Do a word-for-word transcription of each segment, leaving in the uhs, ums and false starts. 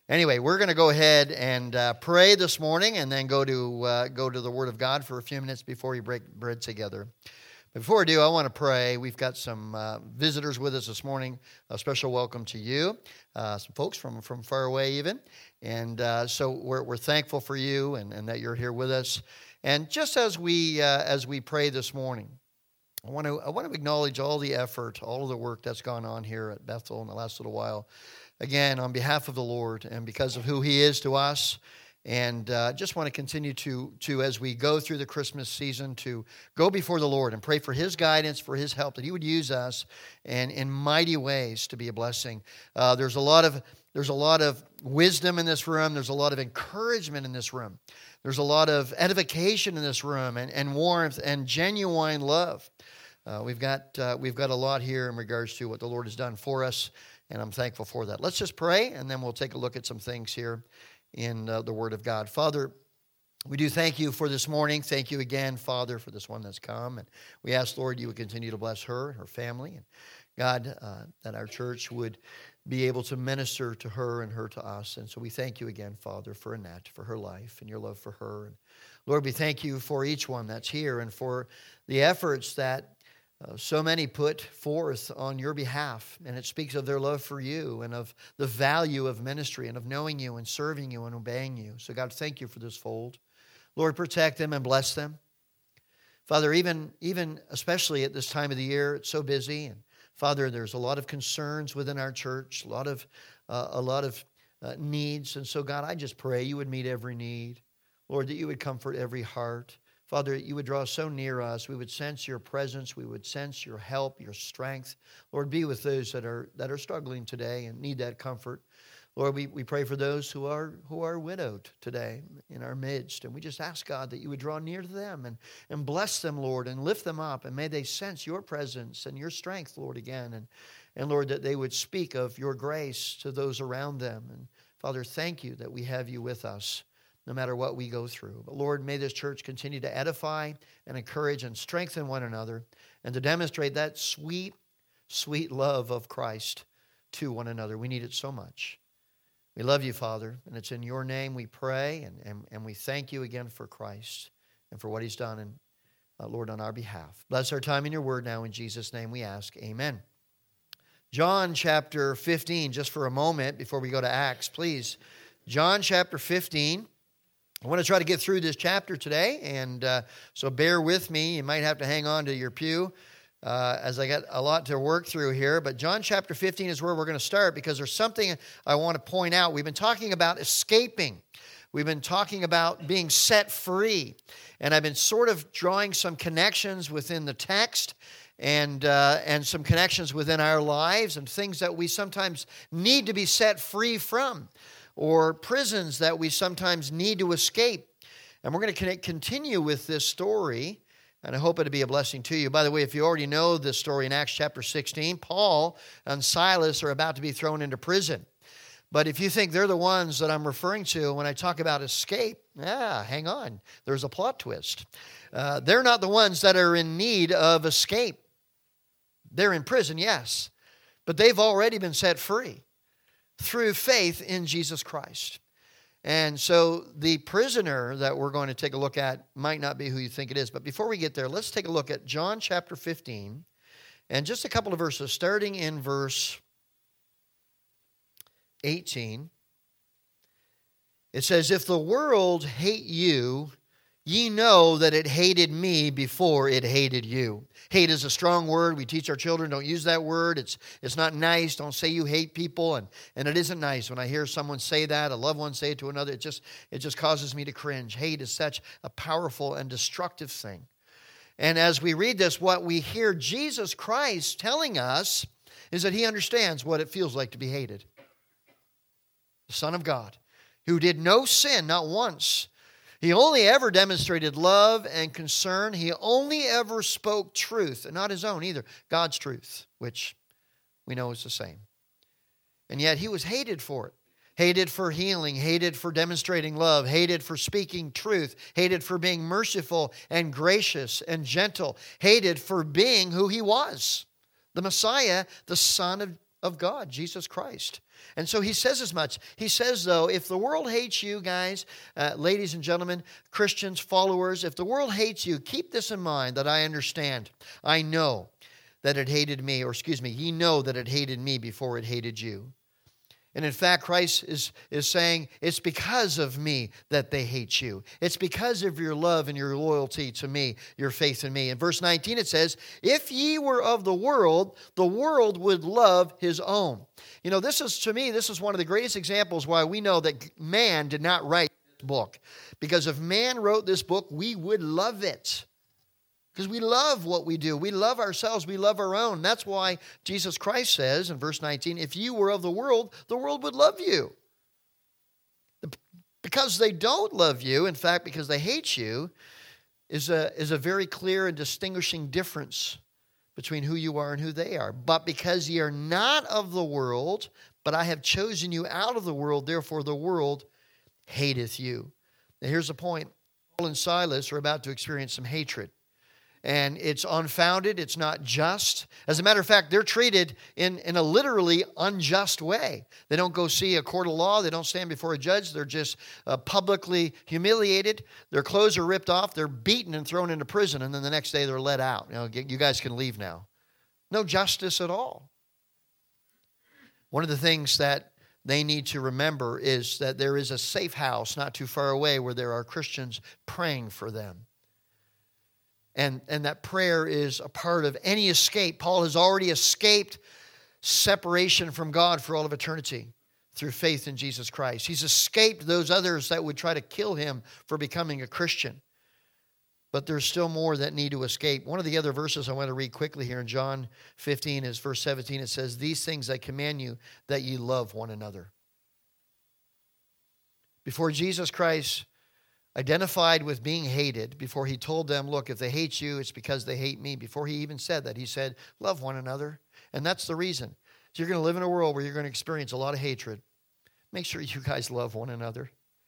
Anyway, we're going to go ahead and uh, pray this morning and then go to uh, go to the Word of God for a few minutes before we break bread together. Before we do, I want to pray. We've got some uh, visitors with us this morning. A special welcome to you, uh, some folks from, from far away even. And uh, so we're, we're thankful for you and, and that you're here with us. And just as we uh, as we pray this morning, I want to I want to acknowledge all the effort, all of the work that's gone on here at Bethel in the last little while. Again, on behalf of the Lord and because of who He is to us. And uh, just want to continue to, to, as we go through the Christmas season, to go before the Lord and pray for His guidance, for His help, that He would use us and in mighty ways to be a blessing. Uh, there's a lot of there's a lot of wisdom in this room. There's a lot of encouragement in this room. There's a lot of edification in this room and, and warmth and genuine love. Uh, we've got uh, we've got a lot here in regards to what the Lord has done for us, and I'm thankful for that. Let's just pray, and then we'll take a look at some things here in uh, the Word of God. Father, we do thank you for this morning. Thank you again, Father, for this one that's come. And we ask, Lord, you would continue to bless her and her family. And God, uh, that our church would be able to minister to her and her to us. And so we thank you again, Father, for Annette, for her life and your love for her. And Lord, we thank you for each one that's here and for the efforts that Uh, so many put forth on your behalf, and it speaks of their love for you and of the value of ministry and of knowing you and serving you and obeying you. So God, thank you for this fold. Lord, protect them and bless them. Father, even, even especially at this time of the year, it's so busy. And Father, there's a lot of concerns within our church, a lot of, uh, a lot of uh, needs. And so God, I just pray you would meet every need. Lord, that you would comfort every heart. Father, you would draw so near us. We would sense your presence. We would sense your help, your strength. Lord, be with those that are that are struggling today and need that comfort. Lord, we, we pray for those who are who are widowed today in our midst. And we just ask, God, that you would draw near to them and, and bless them, Lord, and lift them up. And may they sense your presence and your strength, Lord, again. And, and Lord, that they would speak of your grace to those around them. And Father, thank you that we have you with us, no matter what we go through. But Lord, may this church continue to edify and encourage and strengthen one another and to demonstrate that sweet, sweet love of Christ to one another. We need it so much. We love you, Father, and it's in your name we pray, and, and, and we thank you again for Christ and for what he's done, and uh, Lord, on our behalf. Bless our time in your word now. In Jesus' name we ask, amen. John chapter fifteen, just for a moment before we go to Acts, please. John chapter fifteen. I want to try to get through this chapter today, and uh, so bear with me. You might have to hang on to your pew uh, as I got a lot to work through here. But John chapter fifteen is where we're going to start because there's something I want to point out. We've been talking about escaping. We've been talking about being set free. And I've been sort of drawing some connections within the text and uh, and some connections within our lives and things that we sometimes need to be set free from, or prisons that we sometimes need to escape. And we're going to continue with this story, and I hope it'll be a blessing to you. By the way, if you already know this story in Acts chapter sixteen, Paul and Silas are about to be thrown into prison. But if you think they're the ones that I'm referring to when I talk about escape, yeah, hang on. There's a plot twist. Uh, they're not the ones that are in need of escape. They're in prison, yes, but they've already been set free through faith in Jesus Christ. And so the prisoner that we're going to take a look at might not be who you think it is. But before we get there, let's take a look at John chapter fifteen and just a couple of verses, starting in verse eighteen. It says, "If the world hate you, ye know that it hated me before it hated you." Hate is a strong word. We teach our children, don't use that word. It's it's not nice. Don't say you hate people. And, and it isn't nice. When I hear someone say that, a loved one say it to another, it just, it just causes me to cringe. Hate is such a powerful and destructive thing. And as we read this, what we hear Jesus Christ telling us is that he understands what it feels like to be hated. The Son of God, who did no sin, not once. He only ever demonstrated love and concern. He only ever spoke truth, and not his own either, God's truth, which we know is the same. And yet he was hated for it. Hated for healing, hated for demonstrating love, hated for speaking truth, hated for being merciful and gracious and gentle, hated for being who he was, the Messiah, the Son of, of God, Jesus Christ. And so he says as much. He says, though, if the world hates you, guys, uh, ladies and gentlemen, Christians, followers, if the world hates you, keep this in mind that I understand. I know that it hated me, or excuse me, ye know that it hated me before it hated you. And in fact, Christ is, is saying, it's because of me that they hate you. It's because of your love and your loyalty to me, your faith in me. In verse nineteen it says, if ye were of the world, the world would love his own. You know, this is, to me, this is one of the greatest examples why we know that man did not write this book. Because if man wrote this book, we would love it. Because we love what we do. We love ourselves. We love our own. That's why Jesus Christ says in verse nineteen, if you were of the world, the world would love you. Because they don't love you, in fact, because they hate you, is a, is a very clear and distinguishing difference between who you are and who they are. But because ye are not of the world, but I have chosen you out of the world, therefore the world hateth you. Now here's the point. Paul and Silas are about to experience some hatred. And it's unfounded. It's not just. As a matter of fact, they're treated in, in a literally unjust way. They don't go see a court of law. They don't stand before a judge. They're just uh, publicly humiliated. Their clothes are ripped off. They're beaten and thrown into prison. And then the next day they're let out. You know, you guys can leave now. No justice at all. One of the things that they need to remember is that there is a safe house not too far away where there are Christians praying for them. And, and that prayer is a part of any escape. Paul has already escaped separation from God for all of eternity through faith in Jesus Christ. He's escaped those others that would try to kill him for becoming a Christian. But there's still more that need to escape. One of the other verses I want to read quickly here in John fifteen is verse seventeen. It says, these things I command you, that ye love one another. Before Jesus Christ identified with being hated, before he told them, look, if they hate you, it's because they hate me. Before he even said that, he said, love one another. And that's the reason. So you're going to live in a world where you're going to experience a lot of hatred. Make sure you guys love one another.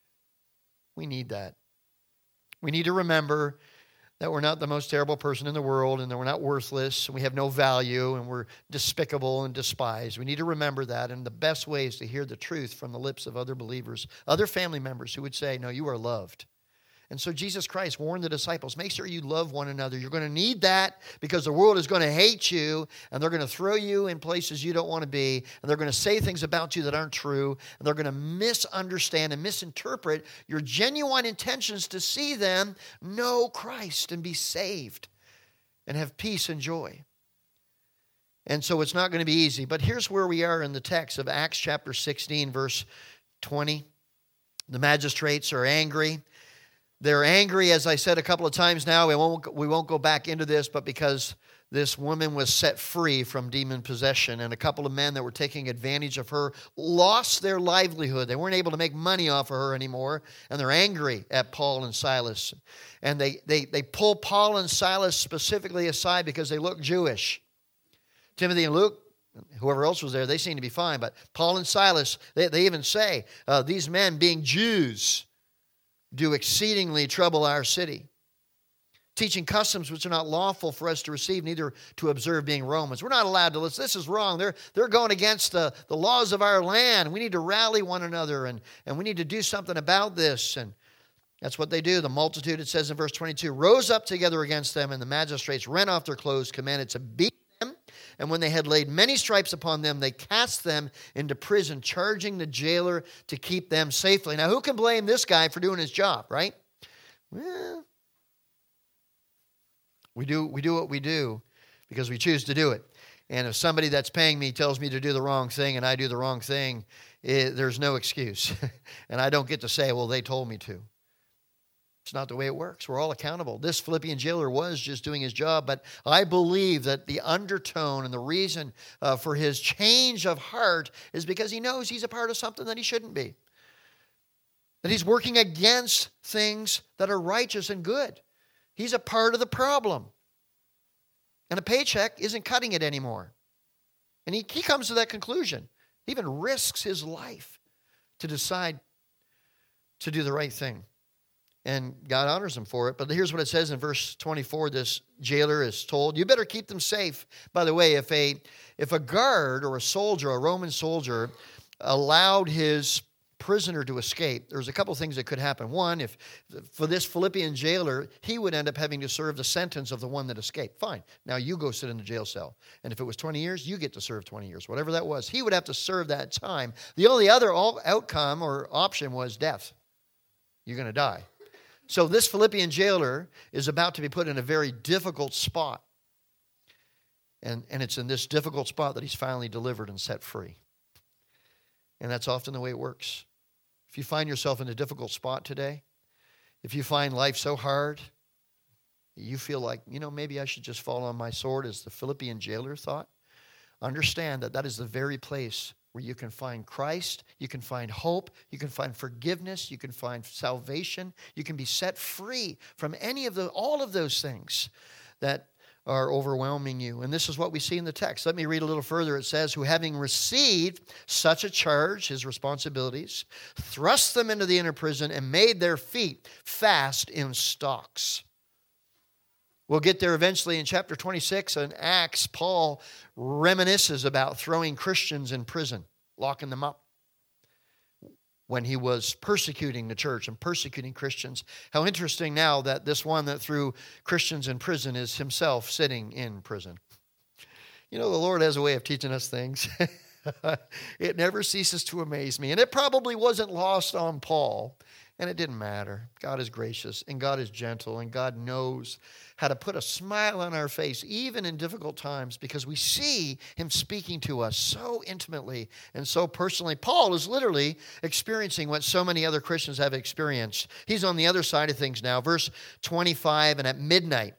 We need that. We need to remember that we're not the most terrible person in the world, and that we're not worthless, and we have no value, and we're despicable and despised. We need to remember that, and the best way is to hear the truth from the lips of other believers, other family members who would say, no, you are loved. And so Jesus Christ warned the disciples, make sure you love one another. You're going to need that because the world is going to hate you, and they're going to throw you in places you don't want to be, and they're going to say things about you that aren't true, and they're going to misunderstand and misinterpret your genuine intentions to see them know Christ and be saved and have peace and joy. And so it's not going to be easy. But here's where we are in the text of Acts chapter sixteen, verse twenty. The magistrates are angry. They're angry, as I said a couple of times now. We won't, we won't go back into this, but because this woman was set free from demon possession, and a couple of men that were taking advantage of her lost their livelihood. They weren't able to make money off of her anymore, and they're angry at Paul and Silas. And they, they, they pull Paul and Silas specifically aside because they look Jewish. Timothy and Luke, whoever else was there, they seem to be fine. But Paul and Silas, they, they even say, uh, these men being Jews do exceedingly trouble our city, teaching customs which are not lawful for us to receive, neither to observe, being Romans. We're not allowed to listen. This is wrong. They're, they're going against the, the laws of our land. We need to rally one another, and, and we need to do something about this. And that's what they do. The multitude, it says in verse twenty-two, rose up together against them, and the magistrates rent off their clothes, commanded to beat them. And when they had laid many stripes upon them, they cast them into prison, charging the jailer to keep them safely. Now, who can blame this guy for doing his job, right? Well, we do, we do what we do because we choose to do it. And if somebody that's paying me tells me to do the wrong thing and I do the wrong thing, it, there's no excuse. And I don't get to say, well, they told me to. It's not the way it works. We're all accountable. This Philippian jailer was just doing his job, but I believe that the undertone and the reason uh, for his change of heart is because he knows he's a part of something that he shouldn't be. That he's working against things that are righteous and good. He's a part of the problem. And a paycheck isn't cutting it anymore. And he, he comes to that conclusion. He even risks his life to decide to do the right thing. And God honors him for it. But here's what it says in verse twenty-four. This jailer is told, you better keep them safe. By the way, if a if a guard or a soldier, a Roman soldier, allowed his prisoner to escape, there's a couple things that could happen. One, if for this Philippian jailer, he would end up having to serve the sentence of the one that escaped. Fine. Now you go sit in the jail cell. And if it was twenty years, you get to serve twenty years. Whatever that was, he would have to serve that time. The only other outcome or option was death. You're going to die. So this Philippian jailer is about to be put in a very difficult spot. And, and it's in this difficult spot that he's finally delivered and set free. And that's often the way it works. If you find yourself in a difficult spot today, if you find life so hard, you feel like, you know, maybe I should just fall on my sword, as the Philippian jailer thought, understand that that is the very place where you can find Christ, you can find hope, you can find forgiveness, you can find salvation, you can be set free from any of the, all of those things that are overwhelming you. And this is what we see in the text. Let me read a little further. It says, who having received such a charge, his responsibilities, thrust them into the inner prison and made their feet fast in stocks. We'll get there eventually in chapter twenty-six. In Acts, Paul reminisces about throwing Christians in prison, locking them up, when he was persecuting the church and persecuting Christians. How interesting now that this one that threw Christians in prison is himself sitting in prison. You know, the Lord has a way of teaching us things. It never ceases to amaze me. And it probably wasn't lost on Paul. And it didn't matter. God is gracious and God is gentle and God knows how to put a smile on our face even in difficult times, because we see him speaking to us so intimately and so personally. Paul is literally experiencing what so many other Christians have experienced. He's on the other side of things now. Verse twenty-five, and at midnight,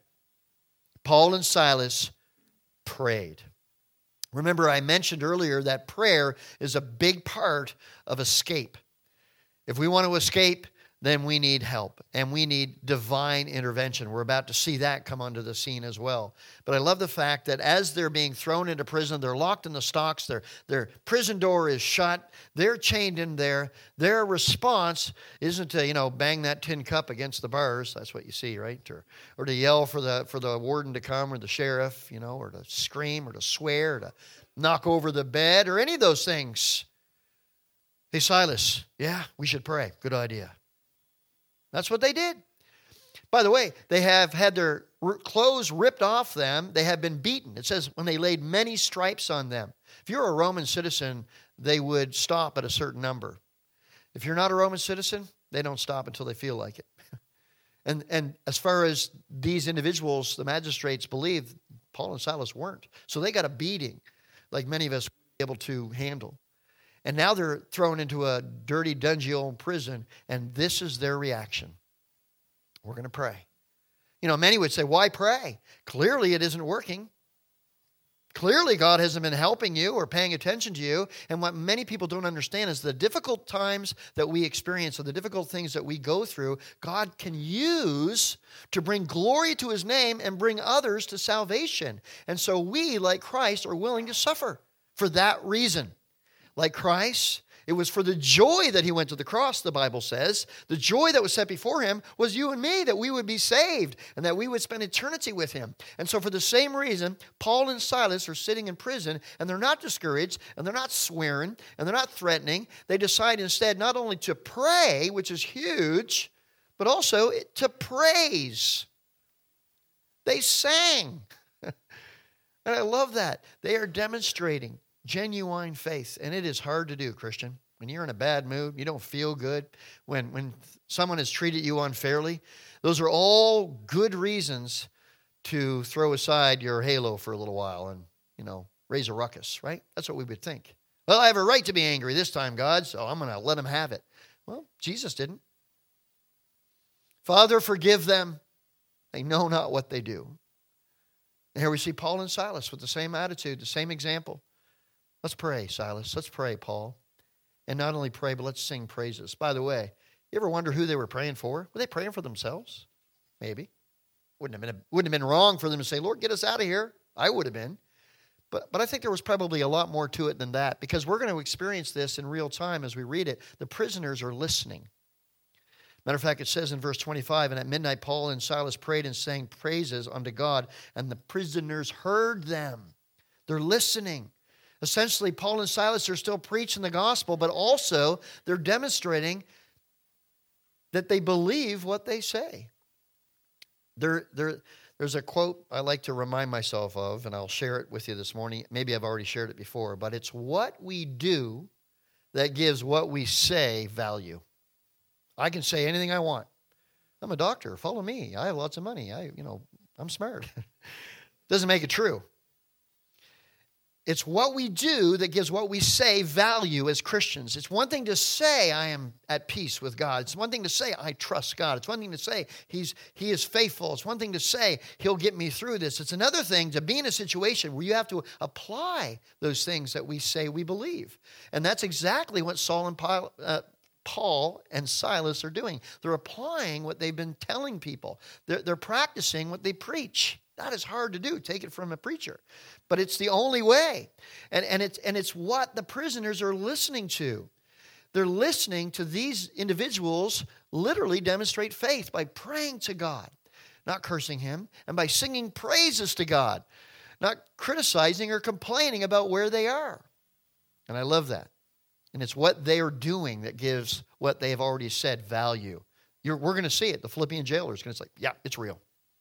Paul and Silas prayed. Remember, I mentioned earlier that prayer is a big part of escape. If we want to escape, then we need help, and we need divine intervention. We're about to see that come onto the scene as well. But I love the fact that as they're being thrown into prison, they're locked in the stocks, their, their prison door is shut, they're chained in there. Their response isn't to, you know, bang that tin cup against the bars. That's what you see, right? Or, or to yell for the, for the warden to come, or the sheriff, you know, or to scream, or to swear, or to knock over the bed, or any of those things. Hey, Silas, yeah, we should pray. Good idea. That's what they did. By the way, they have had their clothes ripped off them. They have been beaten. It says when they laid many stripes on them. If you're a Roman citizen, they would stop at a certain number. If you're not a Roman citizen, they don't stop until they feel like it. And, and as far as these individuals, the magistrates believe, Paul and Silas weren't. So they got a beating like many of us would be able to handle. And now they're thrown into a dirty, dungy old prison, and this is their reaction. We're going to pray. You know, many would say, why pray? Clearly it isn't working. Clearly God hasn't been helping you or paying attention to you. And what many people don't understand is the difficult times that we experience, or the difficult things that we go through, God can use to bring glory to his name and bring others to salvation. And so we, like Christ, are willing to suffer for that reason. Like Christ, it was for the joy that he went to the cross, the Bible says. The joy that was set before him was you and me, that we would be saved and that we would spend eternity with him. And so for the same reason, Paul and Silas are sitting in prison, and they're not discouraged, and they're not swearing, and they're not threatening. They decide instead not only to pray, which is huge, but also to praise. They sang. And I love that. They are demonstrating genuine faith, and it is hard to do, Christian. When you're in a bad mood, you don't feel good, when when someone has treated you unfairly, those are all good reasons to throw aside your halo for a little while and, you know, raise a ruckus, right? That's what we would think. Well, I have a right to be angry this time, God, so I'm going to let him have it. Well, Jesus didn't. Father, forgive them. They know not what they do. And here we see Paul and Silas with the same attitude, the same example. Let's pray, Silas. Let's pray, Paul. And not only pray, but let's sing praises. By the way, you ever wonder who they were praying for? Were they praying for themselves? Maybe. Wouldn't have been, wouldn't have been wrong for them to say, Lord, get us out of here. I would have been. But, but I think there was probably a lot more to it than that, because we're going to experience this in real time as we read it. The prisoners are listening. Matter of fact, it says in verse twenty-five, and at midnight Paul and Silas prayed and sang praises unto God, and the prisoners heard them. They're listening. Essentially, Paul and Silas are still preaching the gospel, but also they're demonstrating that they believe what they say. There, there, there's a quote I like to remind myself of, and I'll share it with you this morning. Maybe I've already shared it before, but it's what we do that gives what we say value. I can say anything I want. I'm a doctor. Follow me. I have lots of money. I, you know, I'm smart. Doesn't make it true. It's what we do that gives what we say value as Christians. It's one thing to say I am at peace with God. It's one thing to say I trust God. It's one thing to say He's He is faithful. It's one thing to say He'll get me through this. It's another thing to be in a situation where you have to apply those things that we say we believe. And that's exactly what Saul and Paul, uh, Paul and Silas are doing. They're applying what they've been telling people. They're, they're practicing what they preach. That is hard to do. Take it from a preacher. But it's the only way. And, and, it's, and it's what the prisoners are listening to. They're listening to these individuals literally demonstrate faith by praying to God, not cursing Him, and by singing praises to God, not criticizing or complaining about where they are. And I love that. And it's what they are doing that gives what they have already said value. You're, we're going to see it. The Philippian jailer is going to say, yeah, it's real.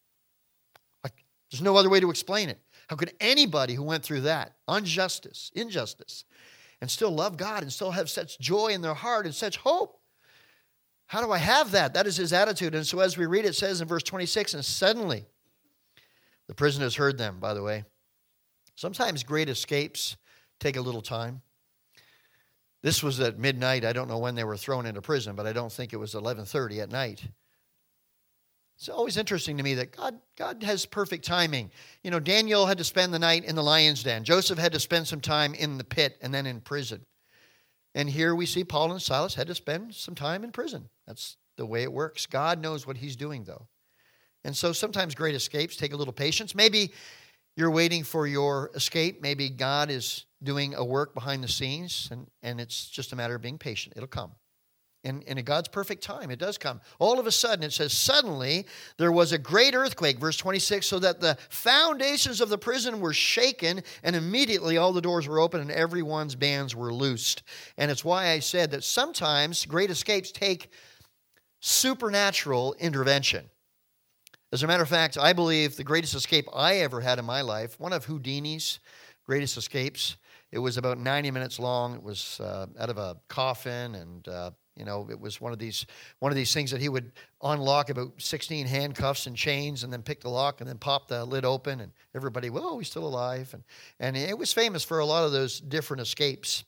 There's no other way to explain it. How could anybody who went through that, injustice, injustice, and still love God and still have such joy in their heart and such hope? How do I have that? That is his attitude. And so as we read, it says in verse twenty-six, and suddenly the prisoners heard them, by the way. Sometimes great escapes take a little time. This was at midnight. I don't know when they were thrown into prison, but I don't think it was eleven thirty at night. It's always interesting to me that God, God has perfect timing. You know, Daniel had to spend the night in the lion's den. Joseph had to spend some time in the pit and then in prison. And here we see Paul and Silas had to spend some time in prison. That's the way it works. God knows what He's doing, though. And so sometimes great escapes take a little patience. Maybe you're waiting for your escape. Maybe God is doing a work behind the scenes, and, and it's just a matter of being patient. It'll come. And, and in God's perfect time, it does come. All of a sudden, it says, suddenly there was a great earthquake, verse twenty-six, so that the foundations of the prison were shaken, and immediately all the doors were open and everyone's bands were loosed. And it's why I said that sometimes great escapes take supernatural intervention. As a matter of fact, I believe the greatest escape I ever had in my life, one of Houdini's greatest escapes, it was about ninety minutes long. It was uh, out of a coffin, and uh, you know, it was one of these one of these things that he would unlock about sixteen handcuffs and chains, and then pick the lock, and then pop the lid open, and everybody, well, he's still alive, and and it was famous for a lot of those different escapes.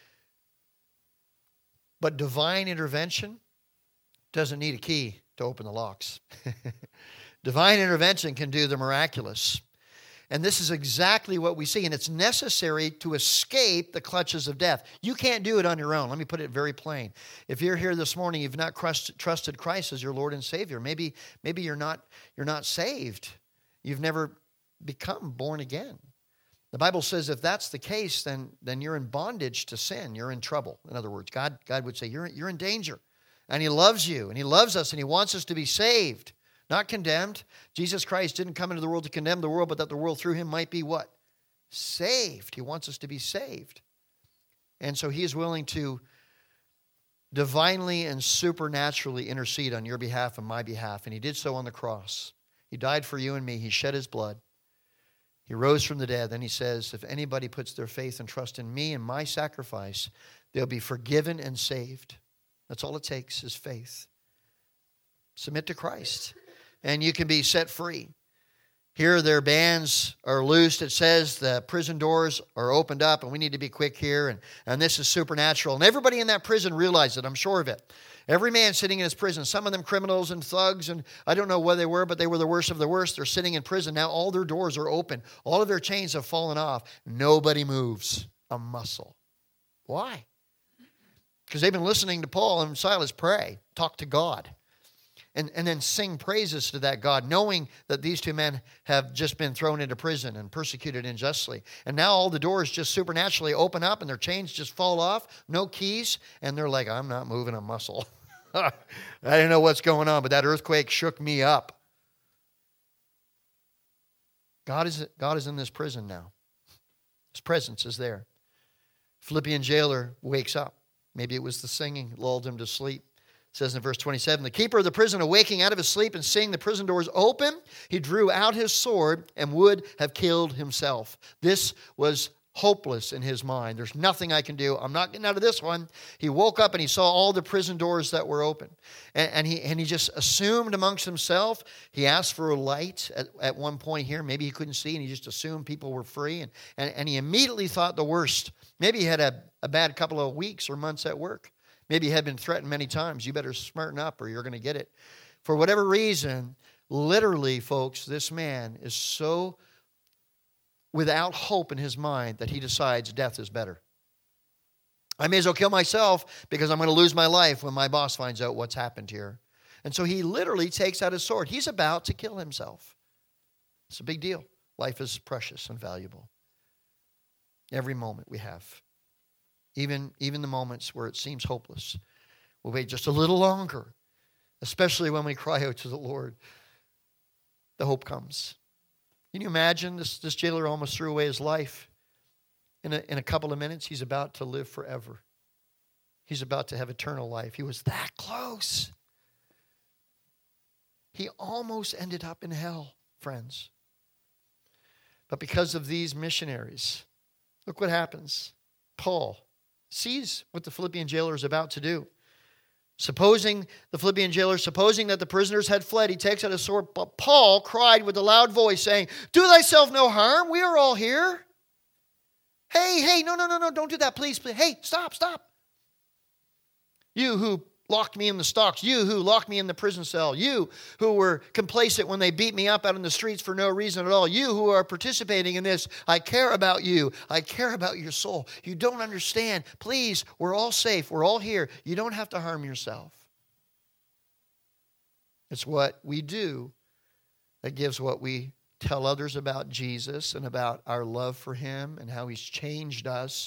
But divine intervention doesn't need a key to open the locks. Divine intervention can do the miraculous. And this is exactly what we see. And it's necessary to escape the clutches of death. You can't do it on your own. Let me put it very plain. If you're here this morning, you've not trusted Christ as your Lord and Savior. Maybe, maybe you're not, you're not saved. You've never become born again. The Bible says if that's the case, then, then you're in bondage to sin. You're in trouble. In other words, God, God would say, you're, you're in danger. And He loves you, and He loves us, and He wants us to be saved. Not condemned. Jesus Christ didn't come into the world to condemn the world, but that the world through Him might be what? Saved. He wants us to be saved. And so He is willing to divinely and supernaturally intercede on your behalf and my behalf. And He did so on the cross. He died for you and me. He shed His blood. He rose from the dead. Then He says, if anybody puts their faith and trust in me and my sacrifice, they'll be forgiven and saved. That's all it takes is faith. Submit to Christ, and you can be set free. Here their bands are loosed. It says the prison doors are opened up, and we need to be quick here, and, and this is supernatural. And everybody in that prison realized it, I'm sure of it. Every man sitting in his prison, some of them criminals and thugs, and I don't know what they were, but they were the worst of the worst. They're sitting in prison. Now all their doors are open. All of their chains have fallen off. Nobody moves a muscle. Why? Because they've been listening to Paul and Silas pray, talk to God. And, and then sing praises to that God, knowing that these two men have just been thrown into prison and persecuted unjustly. And now all the doors just supernaturally open up and their chains just fall off, no keys, and they're like, I'm not moving a muscle. I didn't know what's going on, but that earthquake shook me up. God is, God is in this prison now. His presence is there. Philippian jailer wakes up. Maybe it was the singing lulled him to sleep. It says in verse twenty-seven, the keeper of the prison, awaking out of his sleep and seeing the prison doors open, he drew out his sword and would have killed himself. This was hopeless in his mind. There's nothing I can do. I'm not getting out of this one. He woke up and he saw all the prison doors that were open. And, and, he, and he just assumed amongst himself. He asked for a light at, at one point here. Maybe he couldn't see and he just assumed people were free. And, and, and he immediately thought the worst. Maybe he had a, a bad couple of weeks or months at work. Maybe he had been threatened many times. You better smarten up or you're going to get it. For whatever reason, literally, folks, this man is so without hope in his mind that he decides death is better. I may as well kill myself because I'm going to lose my life when my boss finds out what's happened here. And so he literally takes out his sword. He's about to kill himself. It's a big deal. Life is precious and valuable. Every moment we have. Even, even the moments where it seems hopeless. We'll wait just a little longer, especially when we cry out to the Lord. The hope comes. Can you imagine this, this jailer almost threw away his life? In a, in a couple of minutes, he's about to live forever. He's about to have eternal life. He was that close. He almost ended up in hell, friends. But because of these missionaries, look what happens. Paul sees what the Philippian jailer is about to do. Supposing the Philippian jailer, supposing that the prisoners had fled, he takes out a sword. But Paul cried with a loud voice, saying, do thyself no harm. We are all here. Hey, hey, no, no, no, no, don't do that, please, please. Hey, stop, stop. You who locked me in the stocks, you who locked me in the prison cell, you who were complacent when they beat me up out in the streets for no reason at all, you who are participating in this, I care about you. I care about your soul. You don't understand. Please, we're all safe. We're all here. You don't have to harm yourself. It's what we do that gives what we tell others about Jesus and about our love for him and how he's changed us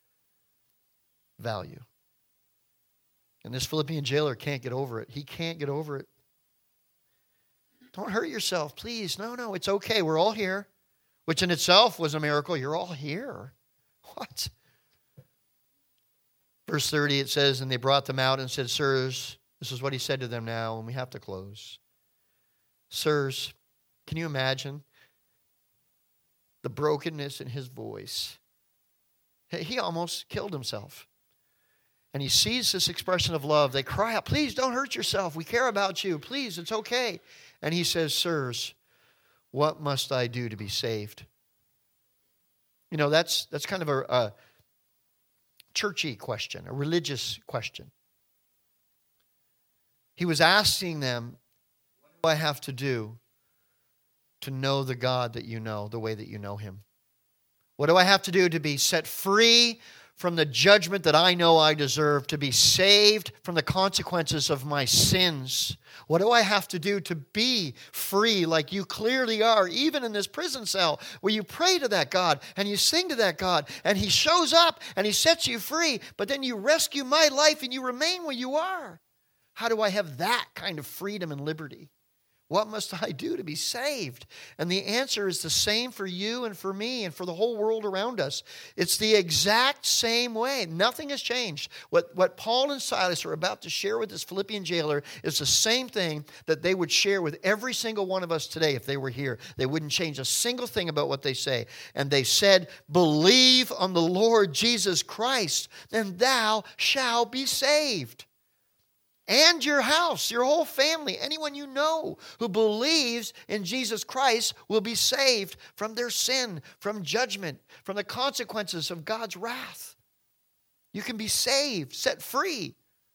value. And this Philippian jailer can't get over it. He can't get over it. Don't hurt yourself, please. No, no, it's okay. We're all here, which in itself was a miracle. You're all here. What? Verse thirty, it says, and they brought them out and said, sirs, this is what he said to them now, and we have to close. Sirs, can you imagine the brokenness in his voice? He almost killed himself. And he sees this expression of love. They cry out, please don't hurt yourself. We care about you. Please, it's okay. And he says, sirs, what must I do to be saved? You know, that's that's kind of a, a churchy question, a religious question. He was asking them, what do I have to do to know the God that you know, the way that you know him? What do I have to do to be set free from the judgment that I know I deserve, to be saved from the consequences of my sins? What do I have to do to be free like you clearly are, even in this prison cell where you pray to that God and you sing to that God and he shows up and he sets you free, but then you rescue my life and you remain where you are? How do I have that kind of freedom and liberty? What must I do to be saved? And the answer is the same for you and for me and for the whole world around us. It's the exact same way. Nothing has changed. What, what Paul and Silas are about to share with this Philippian jailer is the same thing that they would share with every single one of us today if they were here. They wouldn't change a single thing about what they say. And they said, believe on the Lord Jesus Christ, and thou shalt be saved. And your house, your whole family, anyone you know who believes in Jesus Christ will be saved from their sin, from judgment, from the consequences of God's wrath. You can be saved, set free.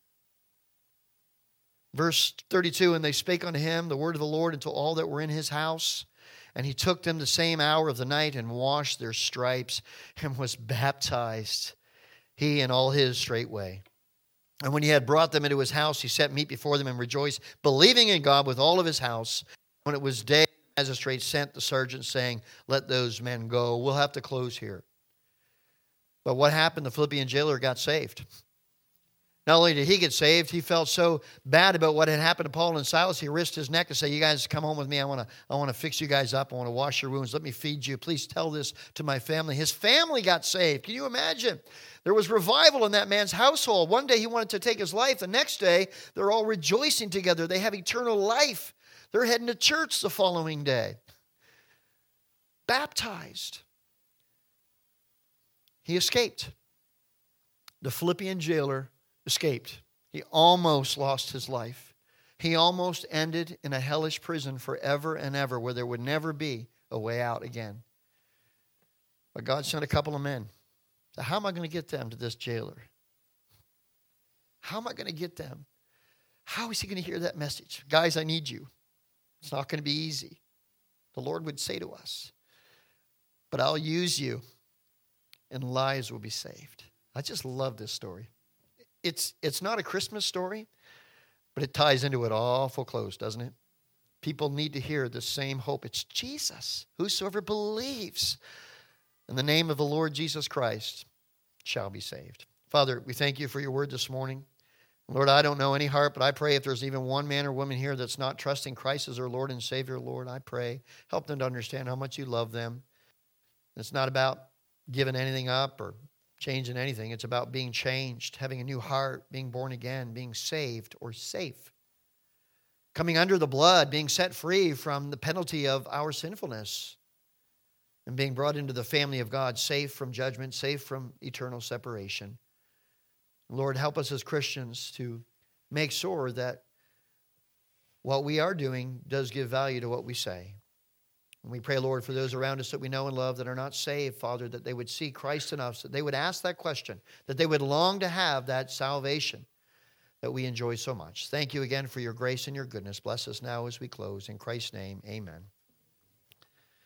Verse thirty-two, and they spake unto him the word of the Lord unto all that were in his house. And he took them the same hour of the night and washed their stripes and was baptized, he and all his straightway. And when he had brought them into his house, he set meat before them and rejoiced, believing in God with all of his house. When it was day, the magistrate sent the sergeant, saying, let those men go. We'll have to close here. But what happened? The Philippian jailer got saved. Not only did he get saved, he felt so bad about what had happened to Paul and Silas, he risked his neck to say, you guys come home with me. I want to I want to fix you guys up. I want to wash your wounds. Let me feed you. Please tell this to my family. His family got saved. Can you imagine? There was revival in that man's household. One day he wanted to take his life. The next day, they're all rejoicing together. They have eternal life. They're heading to church the following day. Baptized. He escaped. The Philippian jailer escaped. He almost lost his life. He almost ended in a hellish prison forever and ever where there would never be a way out again. But God sent a couple of men. So how am I going to get them to this jailer? How am I going to get them? How is he going to hear that message? Guys, I need you. It's not going to be easy. The Lord would say to us, but I'll use you and lives will be saved. I just love this story. It's, it's not a Christmas story, but it ties into it awful close, doesn't it? People need to hear the same hope. It's Jesus. Whosoever believes in the name of the Lord Jesus Christ shall be saved. Father, we thank you for your word this morning. Lord, I don't know any heart, but I pray if there's even one man or woman here that's not trusting Christ as their Lord and Savior, Lord, I pray, help them to understand how much you love them. It's not about giving anything up or changing anything. It's about being changed, having a new heart, being born again, being saved or safe. Coming under the blood, being set free from the penalty of our sinfulness, and being brought into the family of God, safe from judgment, safe from eternal separation. Lord, help us as Christians to make sure that what we are doing does give value to what we say. And we pray, Lord, for those around us that we know and love that are not saved, Father, that they would see Christ in us, that they would ask that question, that they would long to have that salvation that we enjoy so much. Thank you again for your grace and your goodness. Bless us now as we close. In Christ's name, amen.